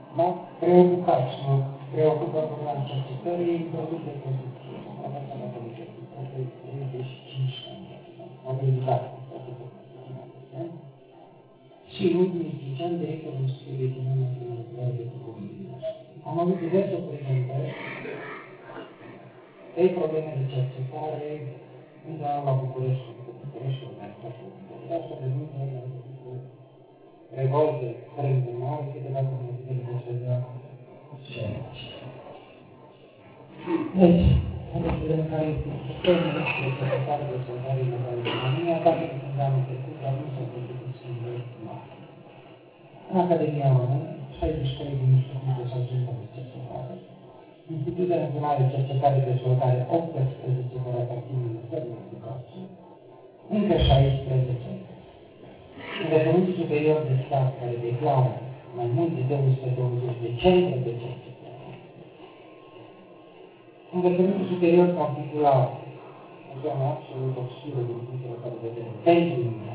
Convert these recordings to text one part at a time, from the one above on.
m-a preocupat și mă preocupă problema cercetării în produs de producție. Am avut la universitate, 35 ani, am realizat și în ultimii 5 ani directorul Institutului Economiei de Lucrare de Comunii. Am avut diverse prezentări, 3 probleme de cercetare, într-una la București, asta de multe ori am făcut cu revolte extrem de mari, câteva comunități de ședea și aici. Deci, haideți să vedem care este sistemul de cercetare de cercetare în România, dacă sunt anul trecut, dar nu s-au făcut schimbări mari. În Academia Română, 63 de institute sau centre de cercetare, Institutul Național de Cercetare și Dezvoltare, 18 care aparțin Ministerului Educației, încă 16. Învățământul superior de stat care declară mai mult de 220 de centre de cercetare. Învățământul superior particular, o zonă absolut obscură din punctul ăsta de vedere, pentru mine,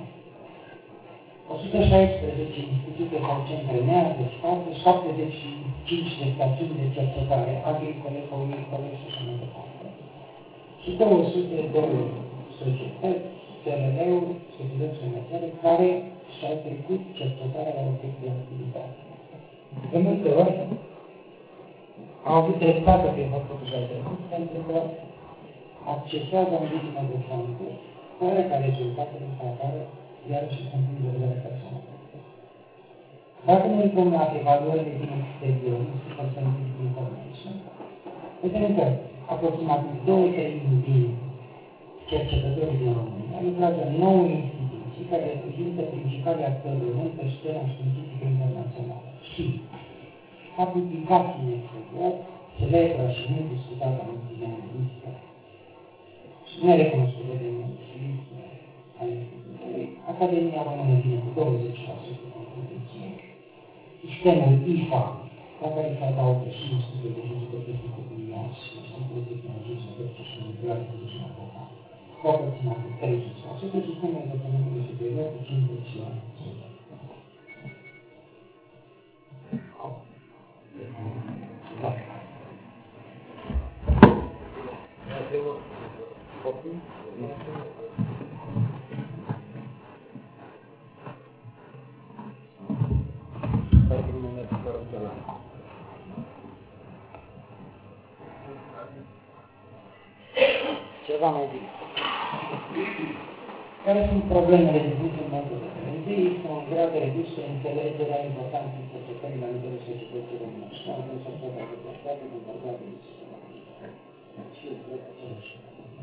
116 institute sau centre neatestate, 75 de stațiuni de cercetare agricole, comunicole și așa mai departe. Și 202 societăți, CRL-uri, societăți comerciale, care și-au trecut cercetarea la obiect de activitate. De multe ori au avut dreptate pe faptul că și-au trecut, pentru că accesează un ritm de fonduri, fără ca rezultatele să apară iarăși în punct de vedere personal. Dacă ne uităm la evaluările din exterior, Institutul Scientific Information, vedem că aproximativ 2/3 din cercetătorii din România lucrează în 9 instituții care reprezintă principalii actori români pe scena științifică internațională și a publicat în exterior celebra și mult discutată în ultimii ani de istorie și nerecunoscută de mulți al Institutului. Academia Română vine cu 20% contribuție. Sistemul IFA, la care se adaugă și Institutul de Fizică Tehnică Milion și Institutul de Tehnologie și Tehnică și Nucleare de Gestiune Program. Cu aproximativ 30%, sistemul învățământului superior cu 50%. Ceva mai bine. Care sunt problemele de punctul meu de vedere? Întâi este un grad redus de înțelegerea importanței cercetării la nivelul societății românești. La nivelul societății de dezvoltare, din bărbați de sistematică. Și eu cred că același.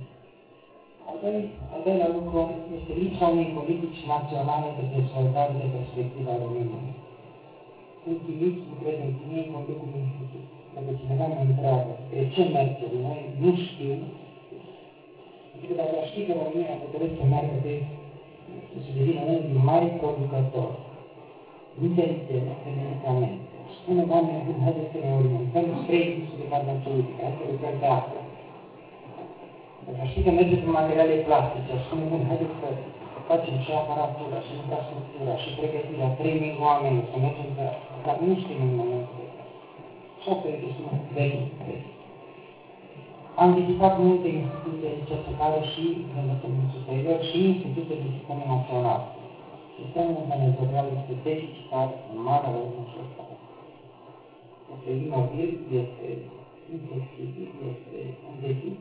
Al doilea lucru este lipsa unei politici naționale de dezvoltare de perspectiva României. Ultimismul, cred, în tine, conducul institut. Dacă cineva mă întreabă de ce mergem noi, nu știu. Adică dacă aș ști că România a hotărât să meargă să se devină unul din mari producători inteligente de medicamente, spune oamenii când haideți să ne orientăm spre industrie farmaceutică, hai să lucrăm pe asta. Dacă aș ști că merge pe materiale plastice, aș spune bun, haideți să facem și aparatura, și infrastructura, și pregătirea, 3.000 oameni, să mergem pe asta. Dar nu știm în momentul de fapt. Și asta e chestiunea vechi. Am vizitat multe institute de cercetare și de învățământ superior și institute de sisteme naționale. Sistemul managerial este deficitar în mare rău este imobil, este inflexibil, este învechit.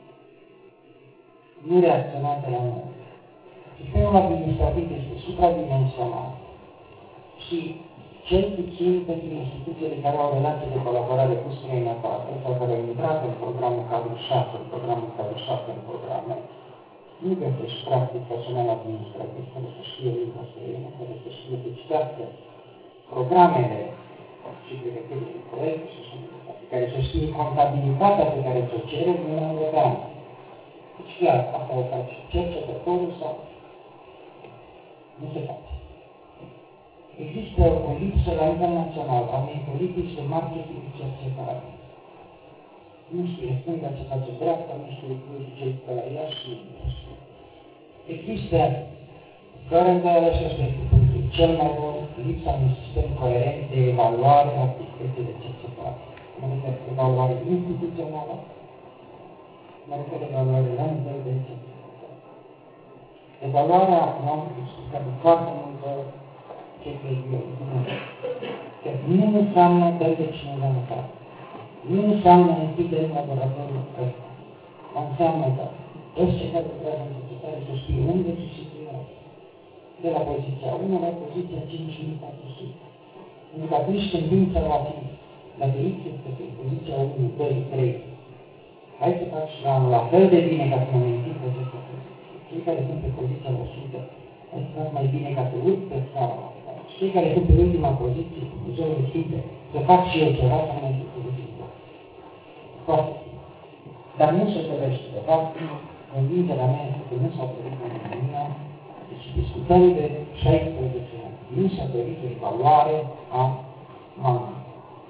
Nu reacționează la noi. Sistemul administrativ este supradimensionat și cel puțin pentru instituțiile care au relații de colaborare cu străinătate sau care au intrat în programul cadru 7, în programul cadru 7 în programe, nu găsești practic personal administrativ care să știe limba străină, care să știe să citească programele și pregătirile de proiecte și așa mai departe, care să știe contabilitatea pe care ți-o cere Uniunea Europeană. Deci clar, asta o face cercetătorul sau nu se face. Există o lipsă la nivel național a unei politici de marketing și cercetare. Nu știe stânga ce face dreapta, nu știe ce este la ea și nu știu. Există, fără îndoială și ăsta este punctul cel mai bun, lipsa unui sistem coerent de evaluare a activității de cercetare. Mă refer evaluare instituțională, mă refer evaluare la nivel de cercetare. Evaluarea, am explicat foarte multă ce cred eu, că nu înseamnă dăm de cineva în cap. Nu înseamnă închidem laboratorul ăsta. Înseamnă că toți cei care lucrează în cercetare să știe unde se situează. De la poziția 1 la poziția 5400. Pentru că atunci când ființa va fi, dacă X este pe poziția 1, 2, 3, hai să faci la fel de bine ca să mă mențin pe această poziție. Cei care sunt pe poziția 100, hai să fac mai bine ca să urc pe scara. Cei care sunt pe ultima poziție, cu zonul simple, să fac și eu ceva să mă mențin pe poziția. Foarte simplu. Dar nu se dorește, de fapt, convingerea mea este că nu s-a dorit în România, deci discutăm de 16 ani. Nu s-a dorit o evaluare a mamei.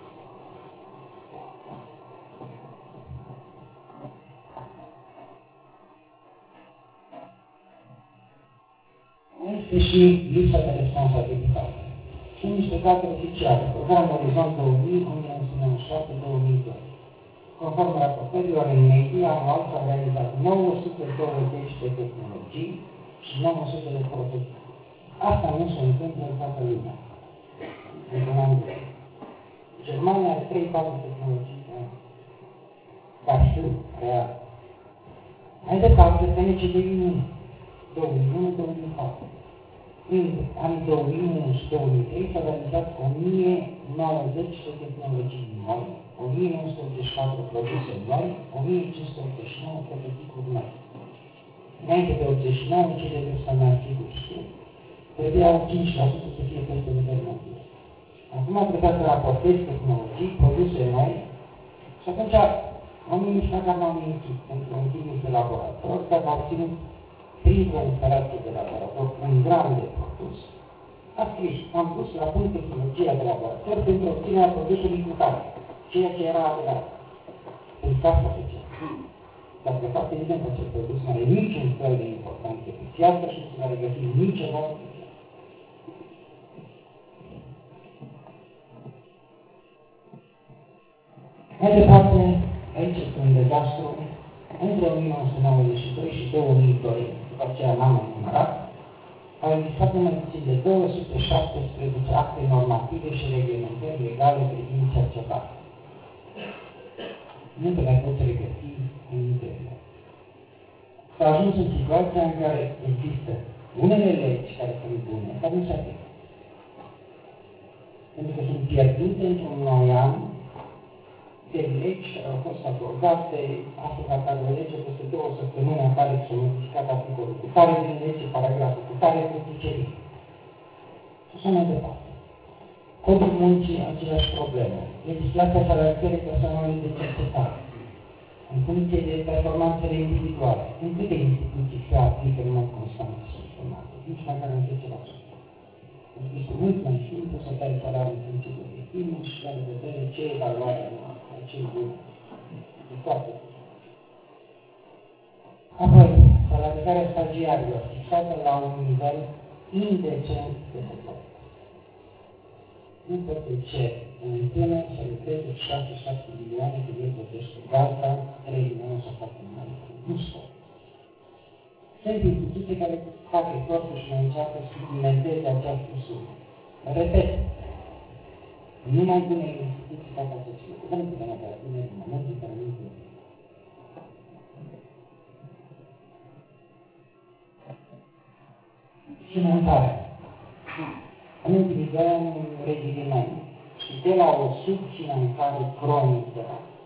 Este și lipsa de responsabilitate. Sunt niște date oficiale. Programul Orizont 2000, 1997-2002. Conform raportărilor în media, anual s-au realizat 920 de tehnologii și 900 de prototipe. Asta nu se întâmplă în toată lumea. Într-un an de Germania are 3-4 tehnologii ca știu, real. Mai departe, PNCD-ul 2001-2004. În anii 2001 și 2003 s-au realizat 1090 de tehnologii noi, 1984 produse noi, 1589 prototipuri noi. Înainte de 89, cei de vârstă mea sigur știu, trebuiau 5% să fie peste nivel mondial. Acum trebuia să raportezi tehnologii, produse noi, și atunci oamenii nici măcar n-au mințit pentru un chimic de laborator, dar au ținut printr-o instalație de laborator un gram de produs. A scris, am pus la punct tehnologia de laborator pentru obținerea produsului cu care, ceea ce era adevărat. Pentru că asta făcea. Dar de fapt, evident, acest produs nu are niciun fel de importanță pe piață și nu se va regăsi niciodată pe piață. Mai departe, aici este un dezastru. Între 1992 și 2002, după aceea n-am mai numărat, au existat numai puțin de 217 acte normative și reglementări legale privind cercetarea. Nu te mai poți regăsi în internet. S-a ajuns în situația în care există unele legi care sunt bune, dar nu se aplică. Pentru că sunt pierdute într-un ocean de legi care au fost abordate, astăzi apare o lege, peste 2 săptămâni apare și s-a modificat articolul, cu care din lege paragraful, cu care practicerii. Și așa mai departe. Codul muncii, aceeași problemă. Legislația salarială personalului de cercetare. În funcție de performanțele individuale. În câte instituții se aplică în mod constant și sistemat? Nici măcar în 10%. Pentru că este mult mai simplu să dai salariul în funcție de obiectivul și la vedere ce evaluare ce bun. E foarte bun. Apoi, salarizarea stagiarilor fixată la un nivel indecent de plătă. Nu pot să cer în tână să lucreze 6-7 milioane de lei plătește gazda, 3 milioane să facă un an. Nu pot. Sunt instituții care fac efortul și mai încearcă să suplimenteze această sumă. Repet, numai bune instituții fac acest lucru. Nu putem avea bine în momentul în care nu putem. Finanțarea. În ultimii 2 ani, un regiment și de la o subfinanțare cronică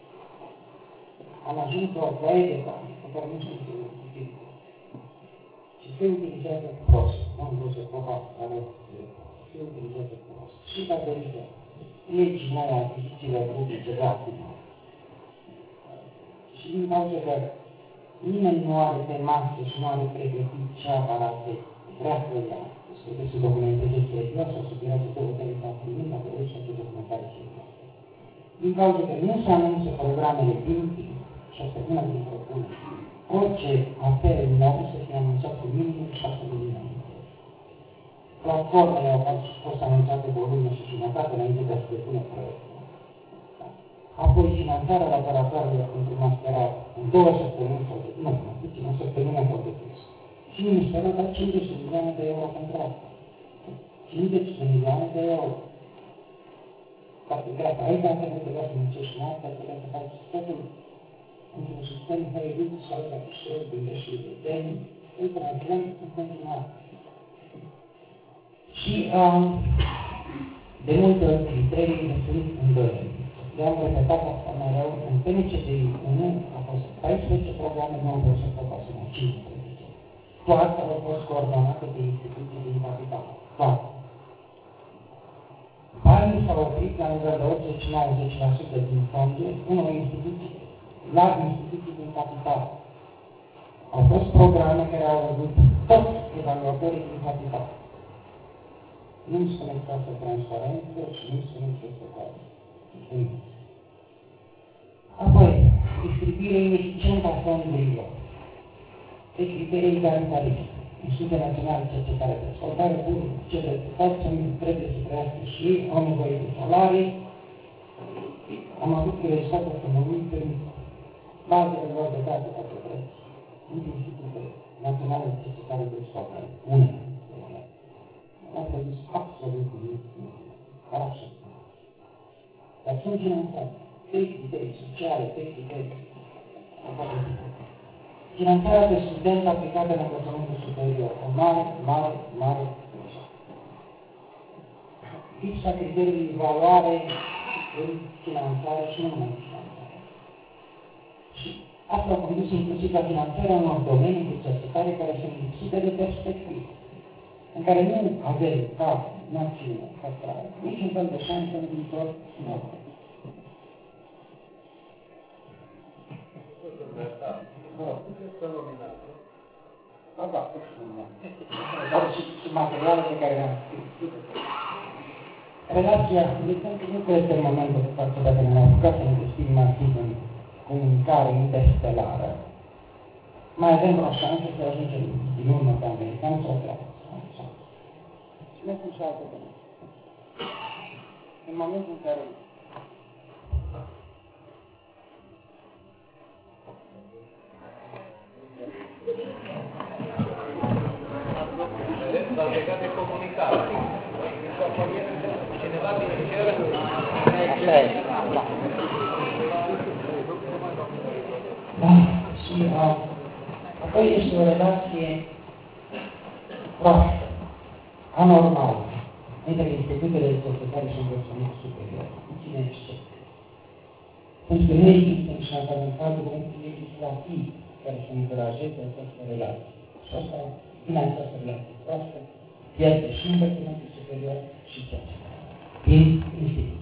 am ajuns la o ploaie de bani pe care nu știu să utilizez. Și se utilizează prost. Nu am vrut să copa, dar se utilizează prost. Și datorită legii noi, achizițiilor publice de acum. Și din cauza că nimeni nu are pe masă și nu are pregătit ce aparate vrea să ia. Trebuie să documenteze serios, o să durează 2-3 săptămâni, dacă vrei să te documentare serios. Din cauza că nu se anunță programele din timp, și asta e una din propuneri, orice apel nou să fie anunțat cu minimum 6 luni înainte. platformele au fost anunțate cu o lună și jumătate înainte de a se depune proiectul. Apoi finanțarea laboratoarelor pentru masterat în 2 săptămâni sau de, nu, puțin, o săptămână sau de plus. Și Ministerul a dat 50 de milioane de euro pentru asta. 50 de milioane de euro. Gata, aici trebuie să muncești noaptea, trebuie să faci totul într-un sistem hăirit sau la fișier, gândești și idei, într-un plan în continuare. Și de multe ori criteriile sunt îndoieli. Le-am repetat asta mereu, în PNCDI 1 a fost 14 programe, nu am fost programe, 15. Toate au fost coordonate de instituții din capital. Toate. Banii s-au oprit la nivel de 80-90% din fonduri unor instituții, la instituții din capital. Au fost programe care au avut toți evaluatorii din capital. Nu-mi spuneți că asta transparență și nu-mi spuneți că este caz. Apoi, distribuire ineficientă a fondurilor. Pe criterii egalitariste. Institutul Național de Cercetare de Dezvoltare, cele toți trebuie să trăiască și ei, au nevoie de salarii. Am avut curiozitatea să mă uit în bazele lor de date pentru preț. Institutul Național de Cercetare de Dezvoltare. Unele. Am produs absolut nimic. Așa. Dar sunt finanțate. Pe criterii sociale, pe criterii. Finanțarea de studenți aplicată în învățământul superior. O mare greșeală. Lipsa criteriului de evaluare în finanțare și nu numai în finanțare. Și asta a condus inclusiv la finanțarea unor domenii de cercetare care sunt lipsite de perspectivă, în care nu avem ca națiune, ca țară, niciun fel de șansă în viitor nou. Dar și materiale pe care le-am scris. Relația, de exemplu, nu cred că în momentul de față, dacă ne-am apucat să investim masiv în comunicare interstelară, mai avem vreo șansă să ajungem din urmă pe americani sau pe alții. Și ne sunt și alte domenii. În momentul în care s-au legat de comunicare. Cineva beneficiară? Așa e, da. Da, și apoi este o relație proastă, anormală, între institutele de cercetare și învățământ superior, puține excepții. Pentru că nu există niciodată un cadru legislativ care să încurajeze această relație. Și asta, din această relație proastă, pierde și învățământul superior și cercetare. Din institut.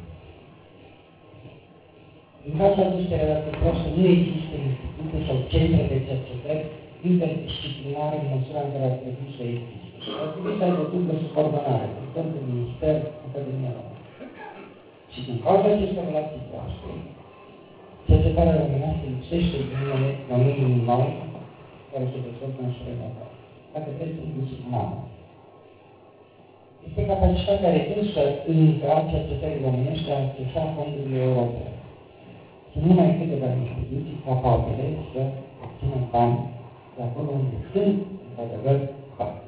În cazul acestei relații proaste, nu există institute sau centre de cercetări interdisciplinare în măsura în care ar trebui să existe. Și ar trebui să aibă dublă subordonare, de Minister, Academia Română. Și din cauza acestor relații proaste, cercetarea românească lipsește din domenii noi care se dezvoltă în străinătate. Dacă vreți, inclusiv mamă. Este capacitatea redusă încă a cercetării românești de a accesa fondurile europene. Sunt numai câteva instituții capabile să obțină bani de acolo unde sunt, într-adevăr, bani.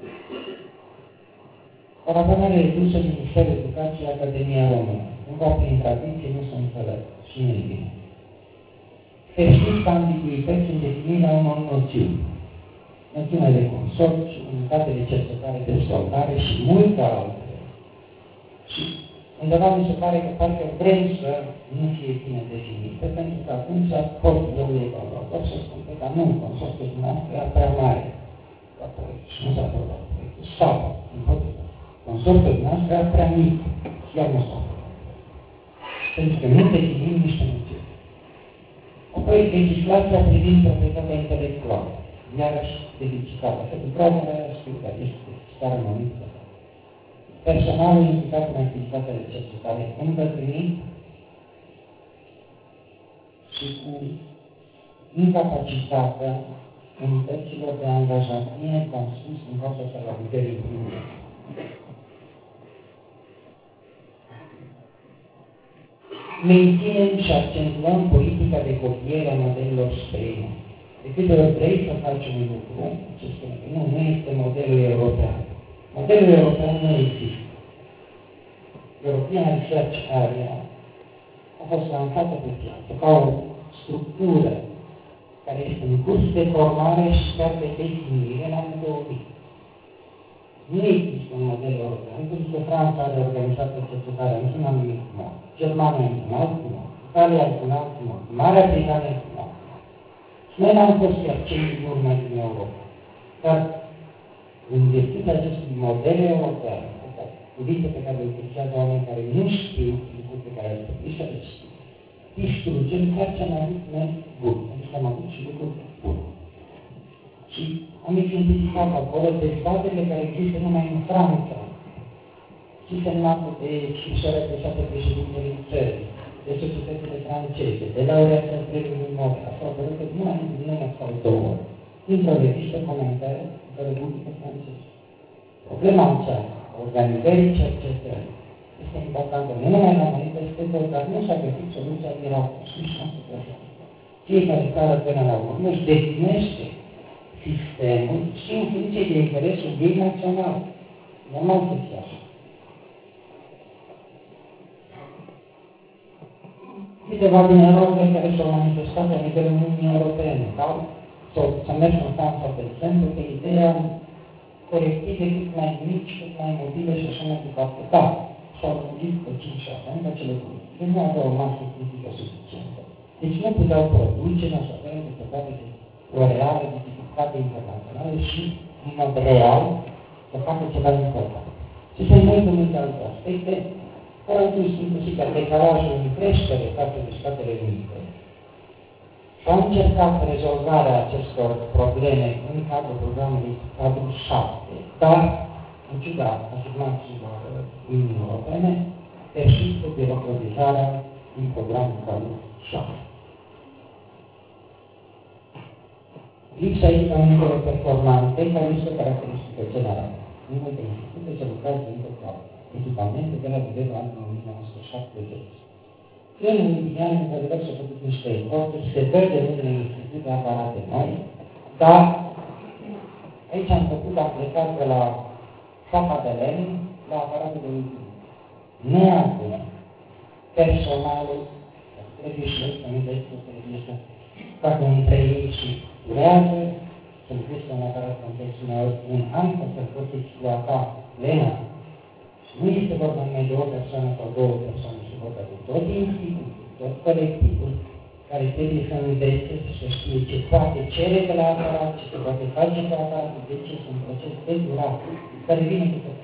Colaborare redusă Ministerul Educației Academia Română. Cumva prin tradiție nu se înțeleg și nu e bine. Persists ambiguități în definirea unor noțiuni. Noțiunea de consorțiu, unitate de cercetare, dezvoltare și multe altele. Și undeva mi se pare că parcă vrem să nu fie bine definite, pentru că atunci pot eu evaluator să spun că nu, consorțiul dumneavoastră era prea mare la proiect și nu s-a aprobat proiectul. Sau, împotriva, consorțiul dumneavoastră era prea mic și iar nu s-a aprobat. Pentru că nu definim niște noțiuni. Apoi, legislația privind proprietatea intelectuală, iarăși deficitată, pentru că omul era specialist, stare mămită. Personalul implicat în activitatea de cercetare îmbătrânit și cu incapacitatea unităților de angajat bine transpus în cauza salarizării primului. menținem și accentuăm politica de copiere a modelelor străine. De câte ori vrei să faci un lucru, ce spune că nu este modelul european. Modelul european nu există. European Research Area a fost lansată pe piață ca o structură care este în curs de formare și chiar de definire în anul 2000. Nu există un model european, pentru că Franța are organizată cercetarea într-un anumit mod, Germania într-un alt mod, Italia într-un alt mod, Marea Britanie într-un alt mod. Și noi n-am fost chiar cei din urmă din Europa. Dar, în virtutea acestui model european, cuvinte pe care le utilizează oameni care nu știu lucruri pe care ar trebui să le știu, distrugem chiar ce am avut noi bun, pentru că am avut și lucruri bune. Și am exemplificat acolo dezbaterile care există numai în Franța, și semnată de scrisoarea adresată președintelui țării, de societățile franceze, de laureații premiului Nobel, asta au apărut numai în lună sau două, dintr-o revistă comentară de Republică Franceză. Problema aceasta, organizării cercetării, este importantă nu numai la noi, peste tot, dar nu s-a găsit soluția miraculoasă și asta. Fiecare țară până la urmă își definește sistemul și în funcție de interesul ei național. Normal să fie așa. Câteva din erorile care s-au manifestat la nivelul Uniunii Europene, sau să mergem în Franța, de exemplu, pe ideea corective cât mai mici, cât mai mobile și așa mai departe. Da, s-au gândit pe 5-6 ani la cele politice, nu aveau o masă critică suficientă. Deci nu puteau produce în așa fel de toate de o reală dificultate internațională și, în mod real, să facă ceva important. Și se multe multe alte aspecte, care au dus inclusiv ca decalajul în creștere față de Statele Unite. Și au încercat rezolvarea acestor probleme în cadrul programului cadrul 7, dar, în ciuda afirmațiilor Uniunii Europene, persistă birocratizarea din programul cadrul 7. Lipsa echipamentelor performante, care este o caracteristică generală. În multe institute se lucrează încă cu echipamente de la nivelul anului 1970. În ultimii ani, într-adevăr, s-au făcut niște eforturi, se văd de unele institute aparate noi, dar aici am plecat de la capa de lemn la aparatul de ultim. Nu acum, personalul, trebuie și eu să nu vezi că trebuie să facă între ei și durează, să lucrezi un aparat complex un an, ca să poți exploata plena. Și nu este vorba numai de o persoană sau două persoane, și vorba de tot institutul, tot colectivul, care trebuie să învețe, să știe ce poate cere de la aparat, ce se poate face cu aparatul, de ce este un proces de durată, care vine cu tot.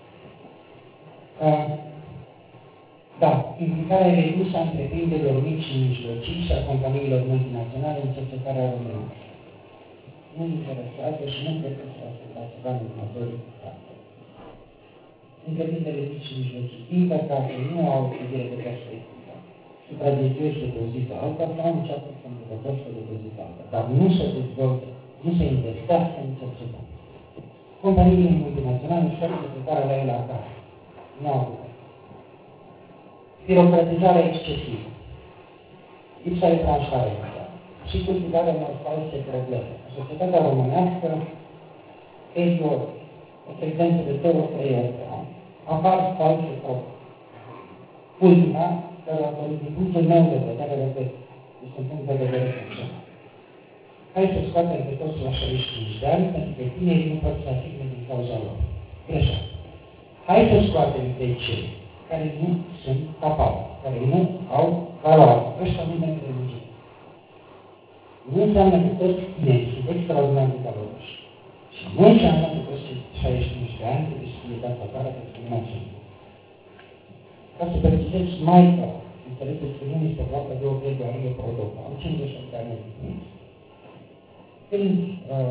Da, implicarea redusă a întreprinderilor mici și mijlocii și a companiilor multinaționale în cercetarea românească. Nu interesează și nu cred că se va ceva în următorii ani. Întreprinderile mici și mijlocii, din păcate, nu au o privire de perspectivă. Supraviețuiește de pe o zi pe alta sau încearcă să îmbunătățească de pe o zi pe alta, dar nu se dezvolte, nu se investească în cercetare. Companiile multinaționale își fac cercetarea la ele acasă. Nu au putere. Birocratizarea excesivă, lipsa de transparență și cultivarea unor false probleme. Societatea românească, period, o frecvență de 2-3 ori pe an, apar false probleme. Ultima, care a apărut din punctul meu de vedere, repet, este un punct de vedere funcțional. Hai să scoatem pe toți la 65 de ani, pentru că tinerii nu pot să afirme din cauza lor. Greșeală. Hai să scoatem pe cei care nu sunt capabili, care nu au valoare. Ăștia nu merg religie. Nu înseamnă că toți tinerii sunt extraordinar de valoroși. Și nu înseamnă că toți 65 de ani trebuie să fie dați afară pentru că nu mai sunt. Ca să precizez mai clar, înțelegeți că nu este vorba de o pledoarie pro-dopa. Am 58 de ani. Când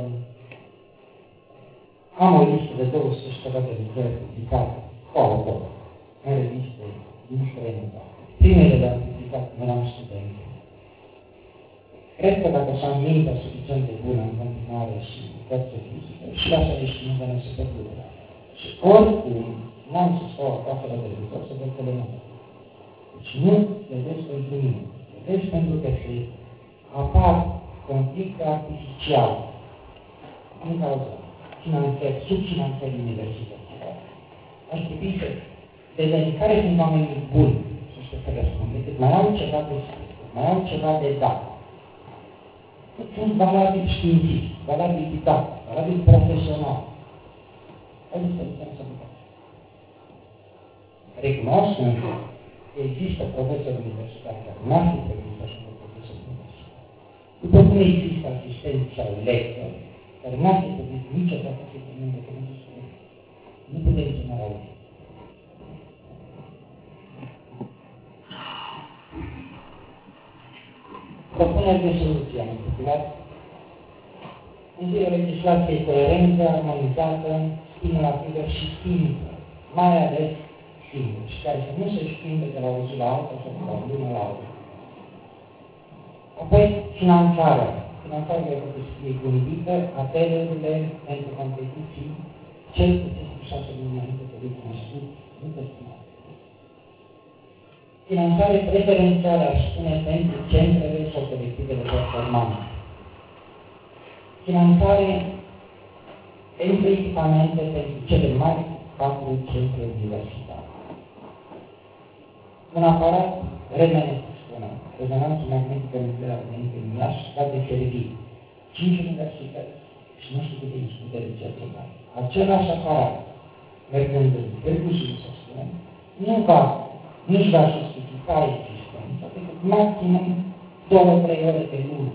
am o listă de 200 și ceva de lucrări publicate cu autor, în reviste din străinătate. Primele le-am publicat când eram student. Cred că dacă s-am mintea suficient de bună în continuare și viață fizică, și la 65 de ani se pot lucra. Și oricum, n-am să stau acasă la televizor să văd telenovela. Deci nu vedeți pentru mine. Vedeți pentru că se apar conflicte artificiale din cauza subfinanțării universității. Ar trebui să vedem care sunt oamenii buni să răspunde, cât mai au ceva de spus, mai au ceva de dat. Cât sunt valabili științific, valabili didactic, valabili profesional. Haideți să vedem să vedem. Recunosc însă că există profesori universitari care n-ar fi trebuit să fie profesori universitari. După cum există asistenți sau lectori care n-ar fi trebuit niciodată să fie independenți studenți. Nu putem generaliza. Propuneri de soluție am intitulat Întâi o legislație coerentă, armonizată, stimulativă și simplă, mai ales simplă, și care să nu se schimbe de la o zi la alta sau de la o lună la alta. Apoi, finanțarea. Finanțarea trebuie să fie gândită, apelurile pentru competiții, cel puțin cu 6 luni înainte de ultimul studii, nu pe final. Finanțare preferențială, aș spune, pentru centrele sau colectivele performante. Finanțare pentru echipamente pentru cele mari 4 centre universitare. Un aparat rezonanță magnetică nucleară din Iași poate servi 5 universități și nu știu câte institute de cercetare. Același aparat, mergând în Târgu Jiu, să spunem, nu-și va justifica existența decât maximum 2-3 ore pe lună.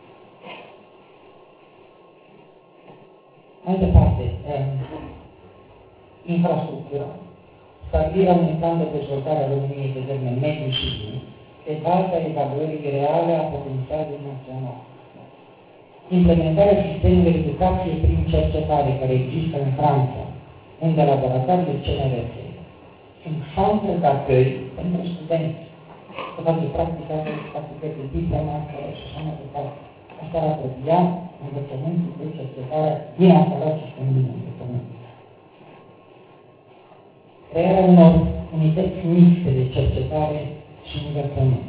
Mai departe, infrastructura. Stabilirea unui plan de dezvoltare a României de termen mediu și lung, pe baza evaluării reale a potențialului național. Implementarea sistemului de educație prin cercetare care există în Franța, unde laboratoarele CNRS sunt centre d'accueil pentru studenți, să facă practică de diplomată și așa mai departe. Asta ar apropia învățământul de cercetare din afara sistemului de învățământ. Crearea unor unități mixte de cercetare și învățământ.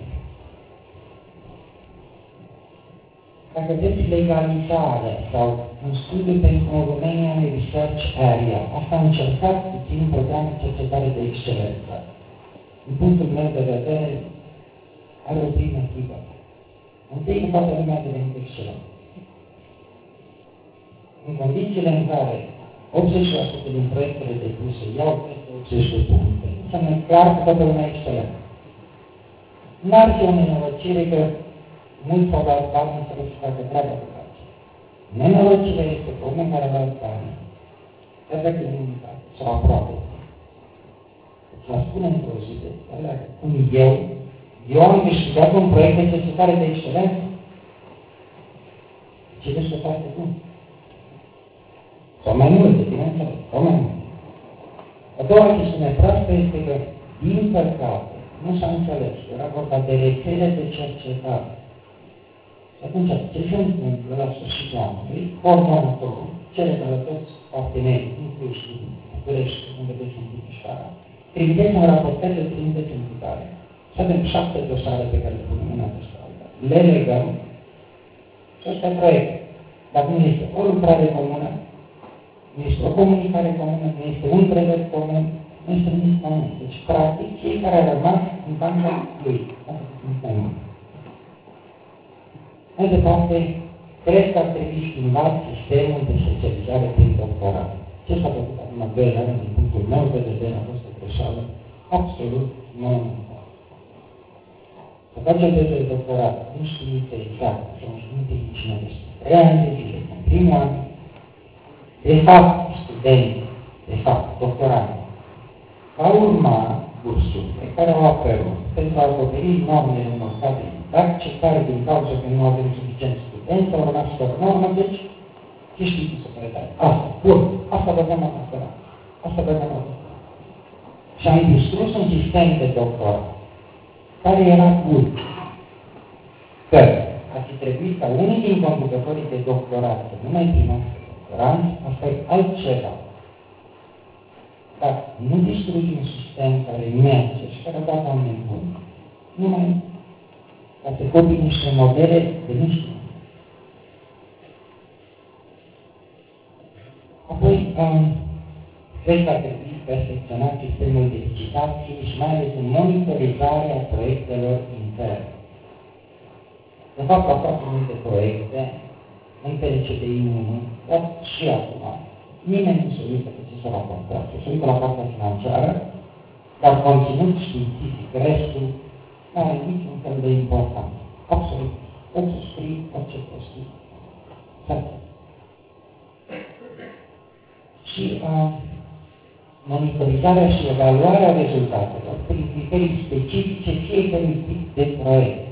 Dacă vreți legalizarea sau un studiu pentru Romanian Research Area, asta a încercat puțin program de cercetare de excelență. Din punctul meu de vedere, are o primă chipă. Întâi că toată lumea a devenit excelent. În condițiile în care 80% din proiectele depuse iau peste 80 de puncte, înseamnă clar că toată lumea e excelent. N-ar fi o nenorocire că mulți au luat bani să se facă treaba de față. Nenorocirea este că omul care a luat bani, chiar dacă e unitate, sau aproape, îți va spune într-o zi de cum eu am câștigat un proiect de cercetare de excelență. Ce este foarte bun. Sau mai multe, bineînțeles, sau mai multe. A doua chestiune proastă este că, din păcate, nu s-a înțeles. Era vorba de rețele de cercetare. Și atunci, ce se întâmplă la sfârșitul anului? Coordonatorul cere de la toți partenerii, incluși din București, unde veți în Timișoara, trimiteți în raportări de trimiteți în București. Și avem 7 dosare pe care le punem în această altă. Le legăm și ăsta e proiect. Dar nu este o lucrare comună, nu este o comunicare comună, nu este un brevet comun, nu este nimic comun. Deci, practic, fiecare a rămas în banca lui. Asta sunt comun. Mai departe, cred că ar trebui schimbat sistemul de specializare prin doctorat. Ce s-a făcut acum 2 ani, din punctul meu de vedere, a fost o greșeală absolut monumentală. Să facem de doctorat, nu științe exact, sau nu științe inginerești. 3 ani de zile, în primul an, de fapt, studenții, de fapt, doctoranți, va urma bursul pe care o apără pentru a acoperi normele unor state de acceptare din cauza că nu avem suficient studenți, au rămas fără normă, deci ce știți să predai? Asta, bun, asta băgăm la doctorat. Asta băgăm la doctorat. Și am distrus un sistem de doctorat care era bun. Că ar fi trebuit ca unii din conducătorii de doctorat să nu mai primească doctoranți, asta e altceva. Dar nu distrugi un sistem care merge și fără data oameni buni, numai ca să copii niște modele de niște. Apoi, cred că ar trebui perfecționat sistemul de licitații și mai ales în monitorizarea proiectelor interne. Se fac foarte multe proiecte în PCDI 1, dar și acum. Nimeni nu se uită pe ce se raportează. Se uită la partea financiară, dar conținut științific, restul nu are niciun fel de importanță. Absolut. Orice scrii, orice prostii. Și monitorizarea și evaluarea rezultatelor prin criterii specifice fiecărui tip de proiect.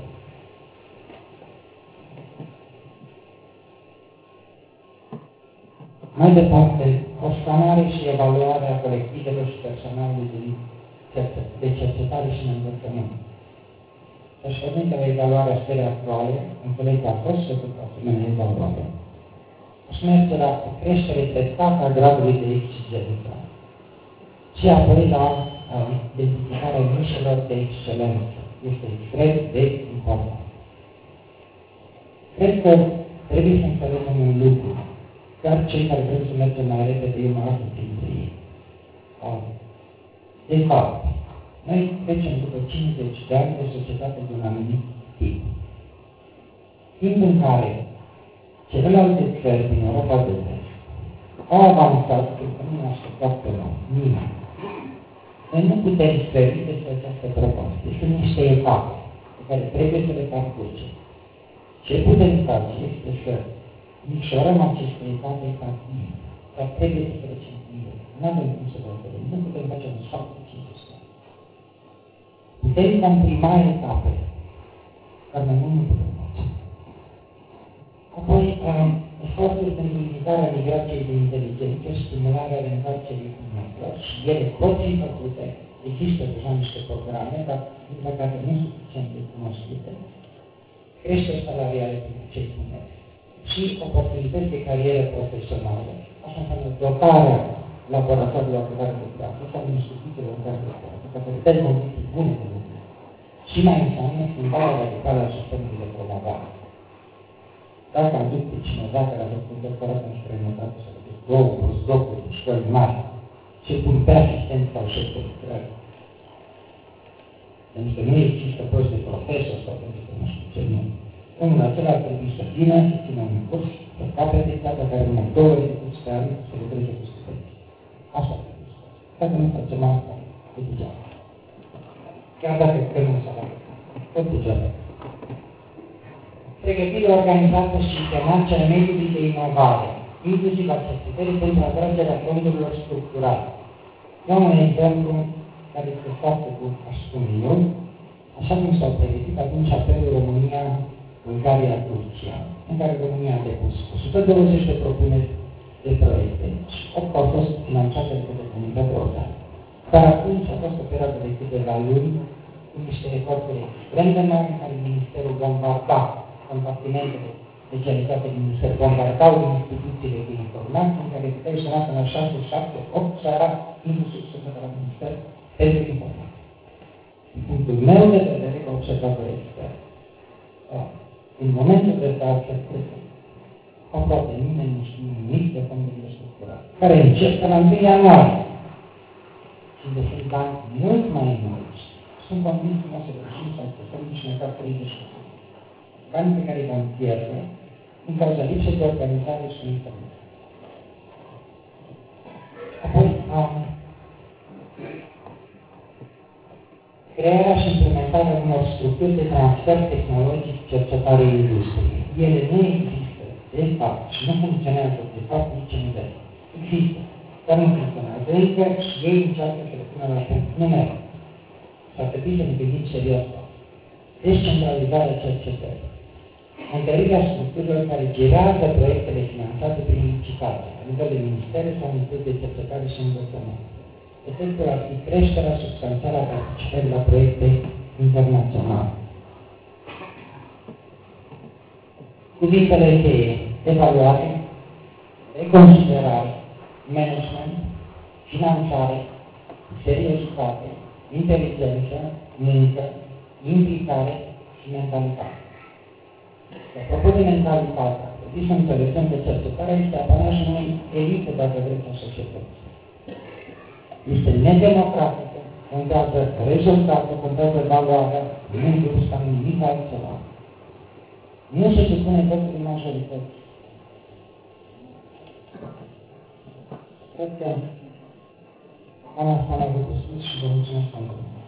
Mai departe, o scanare și evaluarea colectivelor și personalului de cercetare și învățământ. Deci, pornind la evaluarea sferei actuale, înțeleg că a fost făcută asemenea evaluare. O să merge la creștere treptată a gradului de exigență și apoi la identificarea nișelor de excelență. Este extrem de important. Cred că trebuie să înțelegem un lucru. Chiar cei care vreau să mergem mai repede, eu mă aflu printre ei. De fapt, noi trecem după 50 de ani de societate de un anumit tip. Timp în care celelalte țări din Europa de Vest au avansat, pentru că nu ne așteptat pe noi, nimeni. Noi nu putem sferi despre această propoziție. Sunt niște etape pe care trebuie să le parcurgem. Ce putem face este să micșorăm aceste etape ca timp, dar trebuie să trecem timp. Nu avem cum să vă vedem, nu putem face un 7-500. Putem comprima etapele, dar mai mult nu putem face. Apoi, efortul pentru limitarea migrației de inteligență și stimularea reîntoarcerii comunelor și ele pot fi făcute. Există deja niște programe, dar din păcate nu suficient de cunoscute. Creșteri salariale pentru cei tineri și oportunități de carieră profesională. Asta înseamnă dotarea laboratorilor de care lucrează sau instituțiilor de care lucrează, ca să putem condiții bune de lucru. Și mai înseamnă schimbarea radicală a sistemului de promovare. Dacă aduc pe cineva care a făcut un doctorat în străinătate sau de 2 de școli mari și pun pe asistent sau șef de lucrare, pentru că nu există post de profesor sau pentru că nu știu ce nu. Omul acela ar trebui să vină, să țină un curs, să capete data care urmă 2 ore de curs pe an, să lucreze cu studenții. Asta trebuie să facă. Dacă nu facem asta, e degeaba. Chiar dacă putem un salariu, tot degeaba. Pregătirea organizată și internația mediului de inovare, inclusiv accesibilitatea pentru atragerea fondurilor structurale. Iau un exemplu care este foarte bun, aș spune eu, așa cum s-au pregătit atunci apelul România, Bulgaria, Turcia, în care România a depus 120 de propuneri de proiecte și 8 au fost finanțate de comunitatea europeană. Dar atunci a fost o perioadă de câteva luni cu niște eforturi extrem de mari în care Ministerul bombarda compartimentele specializate din Minister, bombardau instituțiile de informații în care puteai suna până la 6, 7, 8 seara, inclusiv sunt la Minister, pentru informații. Din punctul meu de vedere, ca observator expert, în momentul de față, aproape nimeni nu știe nimic de fondurile structurale, care încep la 1 ianuarie. Și de sunt bani mult mai mulți. Sunt convins că nu o să reușim să accesăm nici măcar 30%. Banii pe care vom pierde din cauza lipsei de organizare și informație. Apoi, crearea și implementarea unor structuri de transfer tehnologic cercetare industriei. Ele nu există, de fapt, și nu funcționează, de fapt, nici în nivel. Există, dar nu funcționează. Încă și ei încearcă să le pună la punct. Nu merg. S-ar trebui să ne gândim serios. Descentralizarea cercetării. Întărirea structurilor care gerează proiectele finanțate prin licitație, la nivel de ministere sau nivel de cercetare și învățământ. Efectul ar fi creșterea substanțială a participării la proiecte internaționale. Cuvintele cheie: evaluare, reconsiderare, management, finanțare, seriozitate, inteligență, muncă, implicare și mentalitate. Apropo de mentalitate, trebuie să înțelegem că cercetarea este apanajul unei elite, dacă vreți, în societate. Este nedemocratică, contează rezultatul, contează valoarea, nu vârsta, nimic altceva. Nu se supune dreptului majorității. Cred că am asta am avut de spus și vă mulțumesc pentru